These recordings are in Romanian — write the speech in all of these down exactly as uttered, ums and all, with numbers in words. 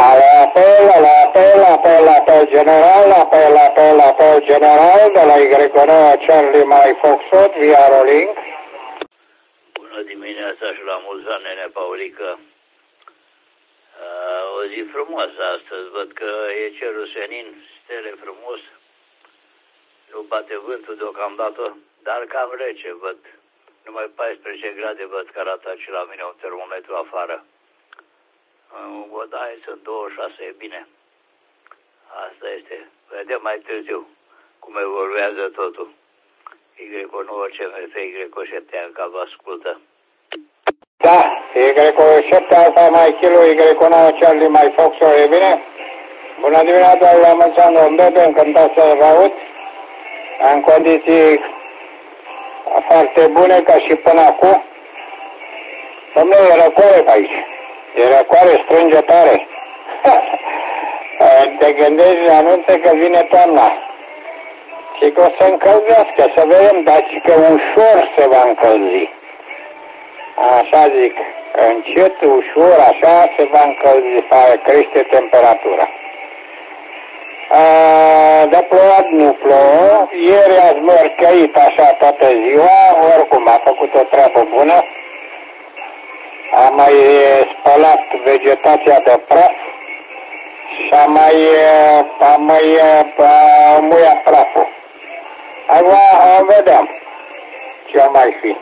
Apel, apel, apel, apel general, apel, apel, apel general de la Y nouă Charlie Mike Foxtrot via Rolling. Bună dimineața și la mulți ani, nene Paulică. Uh, o zi frumoasă astăzi, văd că e cerul senin, stele frumos, nu bate vântul deocamdată, dar cam rece, văd. Numai paisprezece grade văd că arată și la mine un termometru afară. În odaie sunt douăzeci și șase, e bine. Asta este. Vedem mai târziu cum evoluează totul. Y nouă C M F, Y șapte încă vă ascultă. Da, Y șapte Alfa Mike Kilo, Y nouă Charlie Mike Foxtrot, e bine? Bună dimineața, la mulți ani, domn Bebe, încântat să vă aud. În condiții foarte bune ca și până acum. Dom'le, e răcoare pe aici. E răcoare, strânge tare. Te gândești, anunță că vine toamna. Și că o să încălzească, să vedem, dar și că ușor se va încălzi. Așa zic, încet, ușor, așa se va încălzi, va crește temperatura. A, de plouat nu plouă, ieri a zmărcăit așa toată ziua, oricum a făcut o treabă bună. A mai spălat vegetația de praf și a mai, a mai a muiat praful. Acum vedem ce mai fi.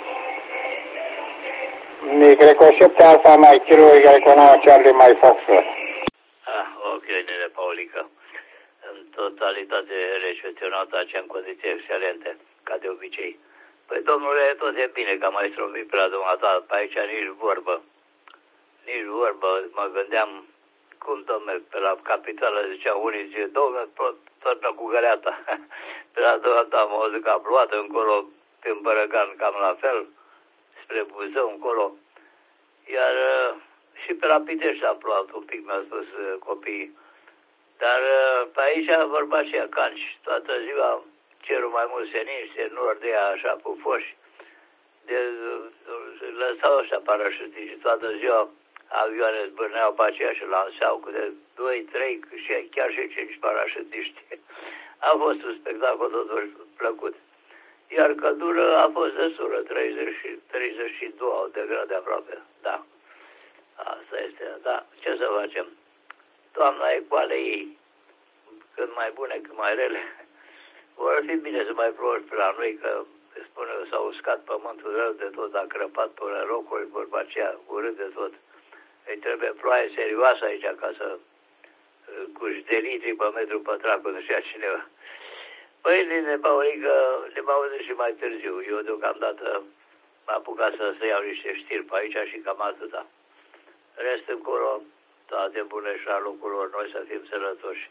Y șapte Alfa Mike Kilo, Y nouă Charlie Mike Foxtrot. Ah, ok, nene Paulică. În totalitate recepționată aici în condiții excelente, ca de obicei. Păi, domnule, tot e bine că am mai străvit pe la dumneata, pe aici nici vorbă. Nici vorbă, mă gândeam, cum, domnule, pe la capitală zicea unii, zice, domnule, tornă cu găleata. Pe la dumneata am auzit că a plouat încolo, prin Bărăgan, cam la fel, spre Buzău, încolo. Iar și pe la Pitești a plouat un pic, mi-au spus copiii. Dar pe aici vorba aceea, canci, toată ziua cerul mai mult senin și se nordea așa cu foși. De, lăsau ăștia parașutiști și toată ziua avioane zbârneau pe aceea și lanseau cu de doi, trei și chiar și cinci parașutiști. A fost un spectacol totuși plăcut. Iar căldură a fost destul, treizeci, treizeci și doi de grade aproape. Da. Asta este, da. Ce să facem? Toamna e cu ale ei. Cât mai bune, cât mai rele. Vor fi bine să mai plouă pe la noi, că spune s-a uscat pământul rău de tot, a crăpat până locuri, vorba aceea, urât de tot. Îi trebuie ploaie serioasă aici ca să cu de litri pe metru pătrat, cum zicea cineva. Păi, Nene Paulică, ne mă auzit și mai târziu. Eu deocamdată m-am apucat să, să iau niște știri pe aici și cam atâta. Rest încolo, toate bune și la locul lor, noi să fim sănătoși.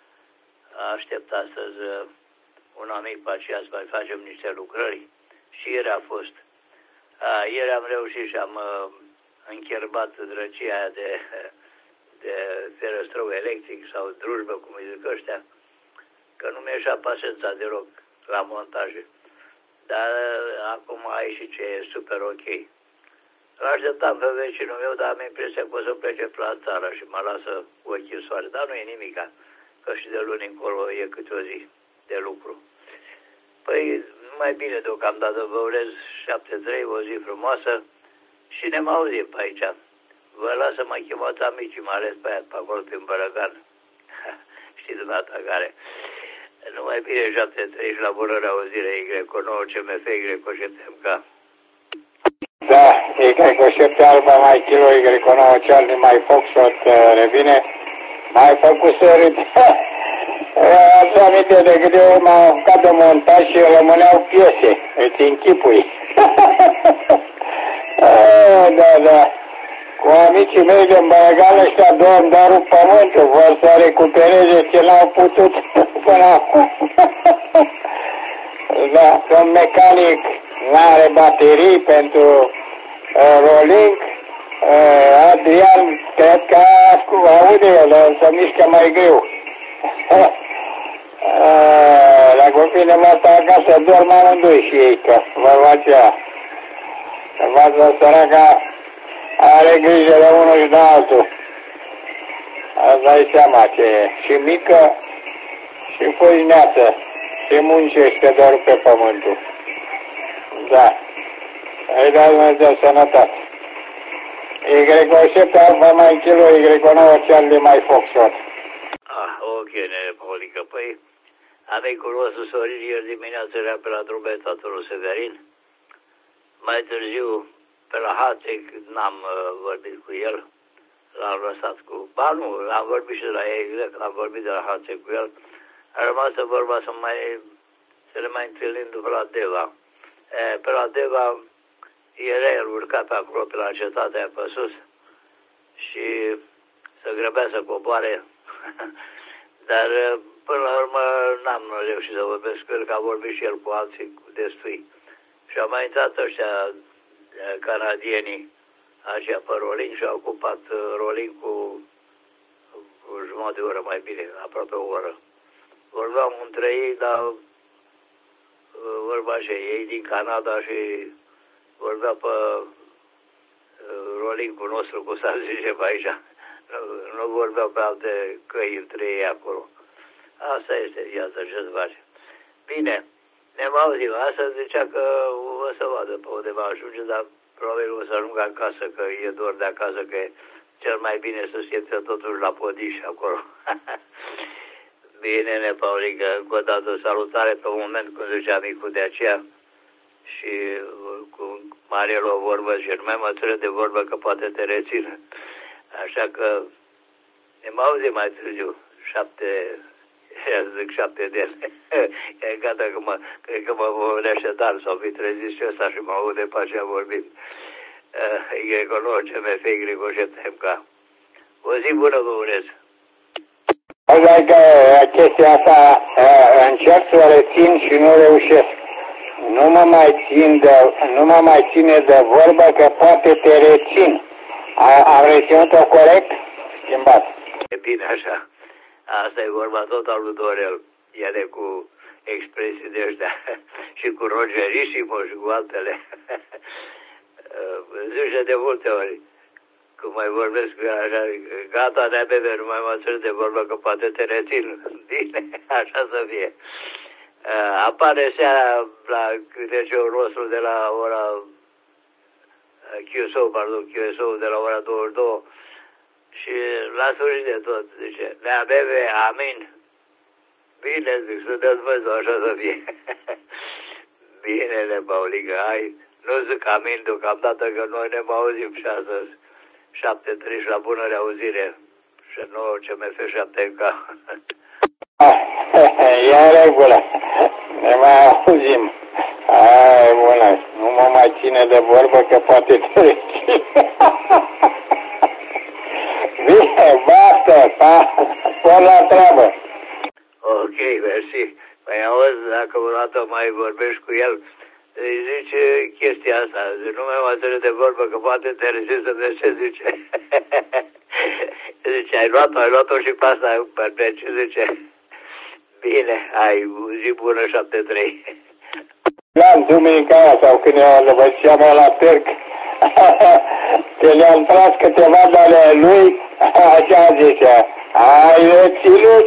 Aștept astăzi un amic pe aceea să mai facem niște lucrări. Și ieri a fost. A, ieri am reușit și am uh, încherbat drăcia aia de, de ferăstrău electric sau drujbă, cum îi zic ăștia, că nu mi-eșa pasența deloc la montaje. Dar uh, acum a ieșit ce e super ok. L-așteptam pe vecinul meu, dar am impresia că o să plece pe la țară și mă lasă ochii soare. Dar nu e nimica, că și de luni încolo e câte o zi de lucru. Păi, mai bine deocamdată, vă urez șapte trei, o zi frumoasă și ne mai auzim pe aici. Vă las să mă chemați amicii, mai ales pe aia, pe acolo, prin Bărăgan. Știi dumneata care. Numai bine șapte trei și la bună reauzire, Y nouă C M F, Y șapte M K. Da, Y șapte Alfa Mike Kilo, Y nouă Charlie Mike Foxtrot, revine. Mai făcut să râd. Ați aminte de câte ori m-am apucat de montaj și rămâneau piese. Îți închipui. Da, da. Cu amicii mei de Bărăgan ăștia două îmi dau rup pământul. Vor să recupereze ce n-au putut până acum. Da, sunt mecanic, n-are baterii pentru uh, rolling. Uh, Adrian, cred că aude el, să mișcă mai greu. La copii ne mă acasă, dorm amândoi și ei, că vorba aceea. Învață săraca, are grijă de unul și de altul. Îți dai seama ce e. Și mică și făineață. Și muncește doar pe pământul. Da. Îi dai Dumnezeu sănătate. Y șapte Alfa mai kilo, Y nouă Charlie mai Foxtrot. Ah, ok, nene Paulică. Păi, amicul nostru Sorin ieri dimineață era pe la drum tatălui Severin. Mai târziu, pe la Hațec, n-am uh, vorbit cu el. L-am lăsat cu... Ba nu, am vorbit și de la ei, exact, am vorbit de la Hațec cu el. A rămas să vorba să mai... să ne mai întâlnim după la Deva. E, pe la Deva, era el urcat pe acolo, pe la cetatea pe sus. Și să grăbea să coboare. Dar până la urmă n-am reușit să vorbesc cu el, că a vorbit și el cu alții destui. Și au mai intrat ăștia canadienii, aceia pe Roling, și au ocupat Roling cu, cu jumătate de oră mai bine, aproape o oră. Vorbeam între ei, dar vorba așa, ei din Canada și vorbea pe Roling-ul nostru, cum s-ar zice pe aici. Nu, nu vorbeau pe alte căi între ei acolo. Asta este viața, ce-ți face. Bine, ne-am auzit. Asta zicea că o să vadă pe undeva ajunge, dar probabil o să ajungă acasă, că e dor de acasă, că e cel mai bine să se totuși la podiș acolo. Bine, ne, Paulică, încă o dată salutare pe un moment, cum zicea micul de aceea. Și cu Mariel o vorbă și nu mai mă ține de vorbă că poate te rețină. Așa că ne mă auzi mai târziu, șapte, zic șapte de ele. E gata că mă, cred că mă vorbește dar sau fi trezit și ăsta și mă aude pe aceea vorbind. E că nu, ce mi-e fi Grigoșet M K. O zi bună vă urez. Auzi că chestia asta încerc să o rețin și nu reușesc. Nu mă mai țin de, nu mă mai ține de vorbă că poate te rețin. Am reținut-o corect? Schimbat. E bine așa. Asta e vorba tot al lui Dorel. Ele cu expresii de ăștia. Și cu Rogerisimo și cu altele. Zice de multe ori. Cum mai vorbesc așa, gata de-a bebe, nu mai mă țin de vorbă că poate te rețin. Bine, așa să fie. Uh, apare seara la cânteceul nostru de la ora uh, Q S O, pardon, Q S O de la ora douăzeci și două și la sfârșit de tot zice, Nea bebe, amin. Bine, zic, sunteți văzut, așa să fie. Bine, Paulică, hai, nu zic amin deocamdată că noi ne mai auzim și astăzi. șapte trei la bună reauzire și nouă C M F șapte K. E în regulă. Ne mai auzim. Ai, bună. Nu mă mai ține de vorbă că poate te reține. Bine, basta, pa. Până la treabă. Ok, mersi. Păi auzi, dacă o dată mai vorbești cu el, îi zice chestia asta. Zice, nu mai mă ține de vorbă că poate te reține să vezi ce zice. Zice, ai luat-o, ai luat-o și pe asta, pe ce zice. Bine, ai zi bună șapte trei. La duminica aia sau când le văceam la Târg, că le-am tras câteva de ale lui, așa zicea, ai reținut.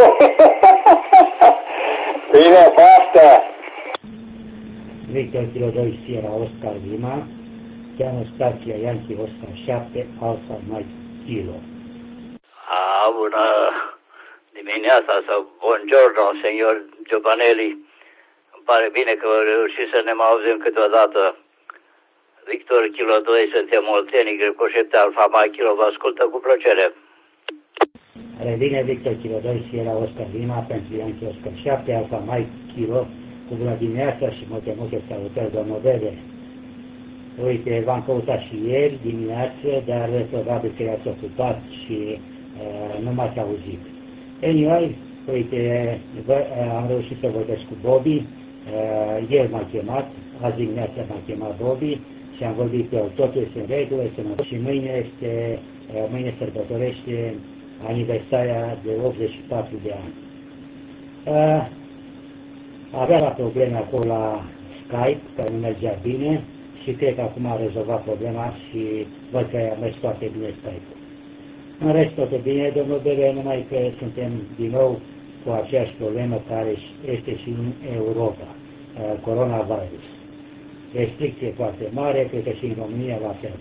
Bine, basta. Victor Kilo doi Sierra Oscar Lima, cheamă stația Yankee Oscar șapte Alfa Mike Kilo. A, bună dimineața sau buongiorno, senior Giovanelli. Îmi pare bine că am reușit să ne mai auzim câteodată. Victor Kilo doi, suntem oltenii, Greco șapte Alfa Mike Kilo, vă ascultă cu plăcere. Revine Victor Kilo doi Sierra Oscar Lima pentru Yankee Oscar șapte Alfa Mike Kilo. Cu bună dimineața și multe, multe salutări, domnul Bebe. Uite, v-am căutat și ieri dimineață, dar probabil că i-ați ocupat și uh, nu m-ați auzit. Anyway, uite, bă, am reușit să vorbesc cu Bobby, uh, el m-a chemat, azi dimineața m-a chemat Bobby și am vorbit cu el, totul este în regulă, sănătos și mâine este, uh, mâine sărbătorește aniversarea de optzeci și patru de ani. Uh, Avea la probleme acolo la Skype, care nu mergea bine și cred că acum a rezolvat problema și văd că a mers foarte bine Skype-ul. În rest, totul bine, domnul Bebe, numai că suntem din nou cu aceeași problemă care este și în Europa, coronavirus. Restricție foarte mare, cred că și în România la fel.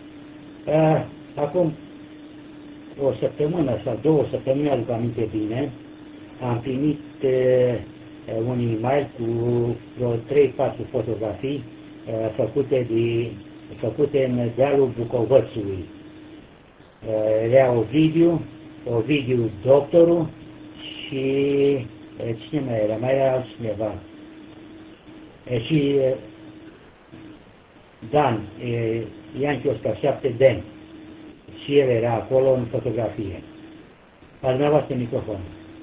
Acum o săptămână sau două săptămâni, aduc aminte bine, am primit un e-mail cu vreo trei patru fotografii făcute, de, făcute în dealul Bucovățului. Era Ovidiu, Ovidiu doctorul și cine mai era? Mai era altcineva. Și Dan, Ian Chiosca, șapte Dan. Și el era acolo în fotografie. Al dumneavoastră microfon.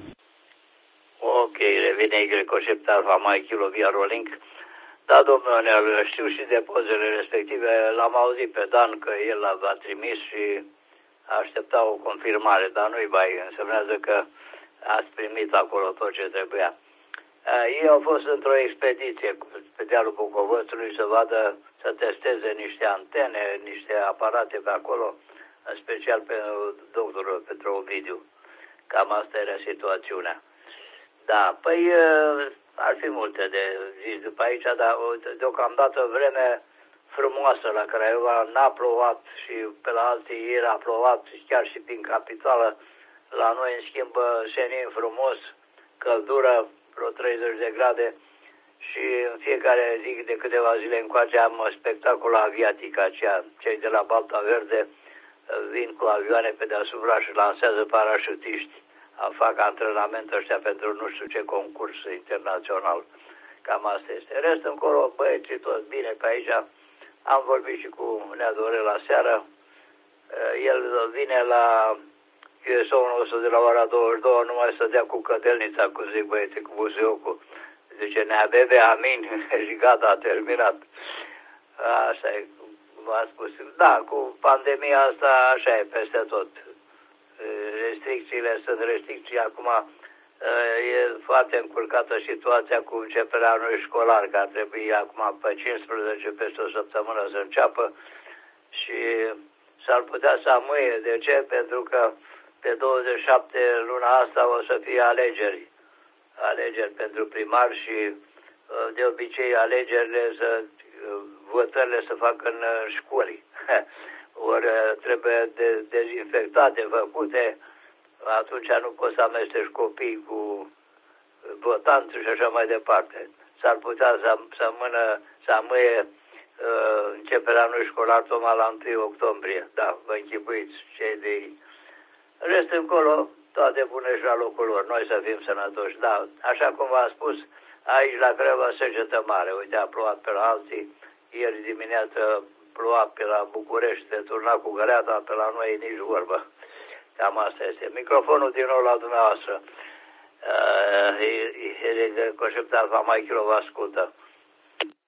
Ok, revine Y șapte Alfa Mike Kilo via Rolling. Da, domnule Neal, știu și de pozele respective, l-am auzit pe Dan că el l-a trimis și aștepta o confirmare, dar nu-i bai, însemnează că ați primit acolo tot ce trebuia. Ei au fost într-o expediție pe dealul Bucovățului să vadă, să testeze niște antene, niște aparate pe acolo, în special pe doctorul Petru Ovidiu. Cam asta era situațiunea. Da, păi ar fi multe de zis după aici, dar deocamdată vreme frumoasă la Craiova, n-a plouat și pe la alții ieri a plouat, chiar și prin capitală. La noi, în schimb, senin frumos, căldură, vreo treizeci de grade și în fiecare zi de câteva zile încoace am spectacol aviatic, aceea, cei de la Balta Verde vin cu avioane pe deasupra și lansează parașutiști. Fac antrenament ăștia pentru nu știu ce concurs internațional. Cam asta este. Rest încolo, băieții toți bine pe aici. Am vorbit și cu Neadore la seară. El vine la U S O nostru de la ora douăzeci și două, numai să dea cu cădelnița, cum zic băieții, cu buziocul. Zice, Nea Bebe, amin, și gata, a terminat. Așa e, v-am spus. Da, cu pandemia asta, așa e peste tot. Restricțiile sunt restricții. Acum e foarte încurcată situația cu începerea anului școlar, că ar trebui acum pe cincisprezece, peste o săptămână să înceapă și s-ar putea să amâie. De ce? Pentru că pe douăzeci și șapte luna asta o să fie alegeri. Alegeri pentru primari și de obicei alegerile, să, votările se fac în școli. Ori trebuie de, dezinfectate, făcute, atunci nu poți să amesteci copii cu votanți și așa mai departe. S-ar putea să, să, mână, să amâie uh, începerea anului școlar tocmai la întâi octombrie. Da, vă închipuiți cei de ei. Rest încolo, toate bune și la locul lor. Noi să fim sănătoși. Da, așa cum v-am spus, aici la Craiova secetă mare. Uite, a plouat pe la alții. Ieri dimineață ploua pe la București, se turna cu găleata, pe la noi nici vorbă. Cam asta este. Microfonul din nou la dumneavoastră. Uh, e, e, e, Concept Alfa Mike vă ascultă.